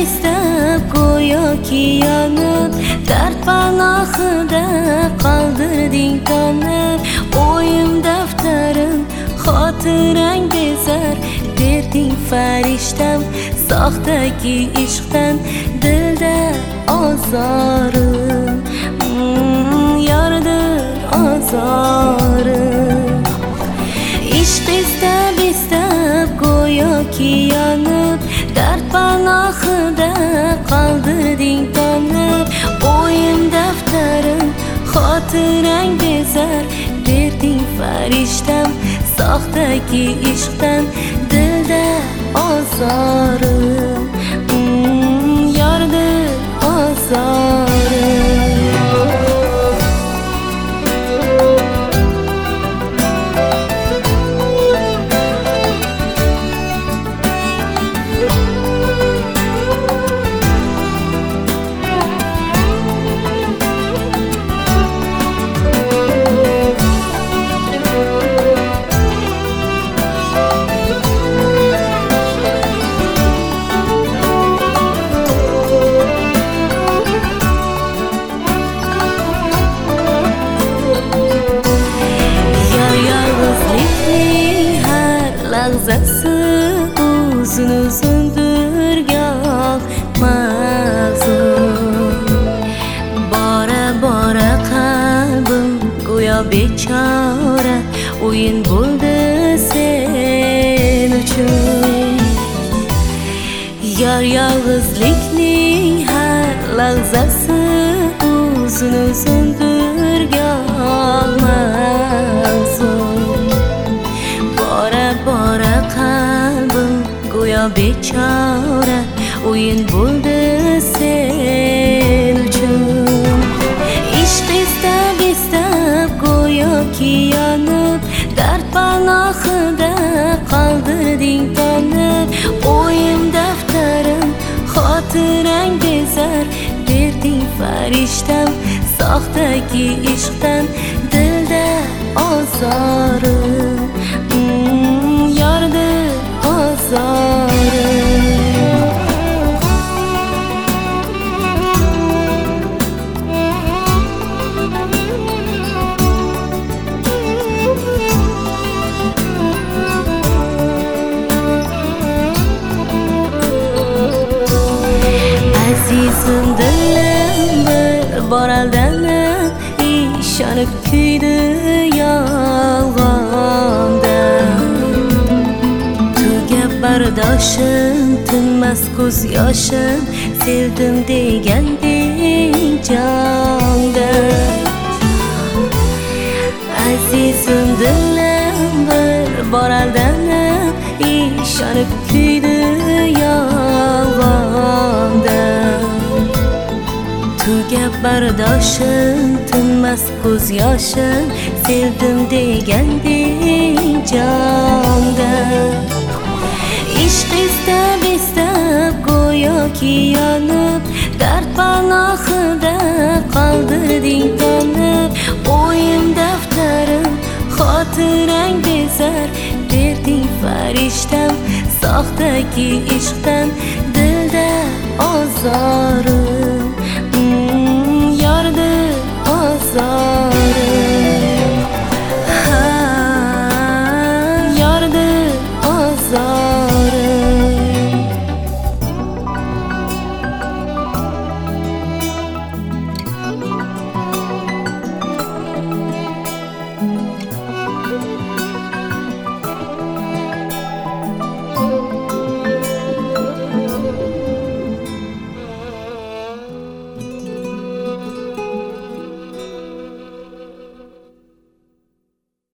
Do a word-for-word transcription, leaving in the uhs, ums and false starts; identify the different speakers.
Speaker 1: istab go'yoki yonib, dard panohida qoldirding tonib. O'yim daftarim xotirang bezar, berding farishtam soxtaki ishqdan dilda ozorim. mm, Yordir ozorim. Ishq istab istab go'yoki yonib, dard panohida qoldirding tonib. O'yim daftarim xotirang bezar, berding farishtam soxtaki ishqdan dilda ozorim. mm, Yordir ozorim. Lahzasi uzun uzundur goh mahzun. Bora bora qalbim go'yo bechora, o'yin bo'ldi sen uchun. Yor yolg'izlikning har lahzasi uzun uzundur goh mahzun. Bora qalbim go'yo bechora, o'yin bo'ldi sen uchun. Ishq istab istab go'yoki yonib, dard panohida qoldirding tonib. O'yim daftarim xotirang bezar, berding farishtam soxtaki ishqdan dilda ozorim. mm, Yordir ozorim. Azizim dilim bir bor aldanib, ishonib kuydi yolg'onda. Tugab bardoshim, tinmas ko'z yoshim, sevdim deganding jonda. Azizim dilim bir bor aldanib, ishonib kuydi yolg'onda. Tugab bardoshim, tinmas ko'z yoshim, sevdim deganding jonda. Ishq istab istab go'yoki yonib, dard panohida qoldirding tonib. O'yim daftarim xotirang bezar, berding farishtam soxtaki ishqdan dilda ozorim. mm, Yordir ozorim.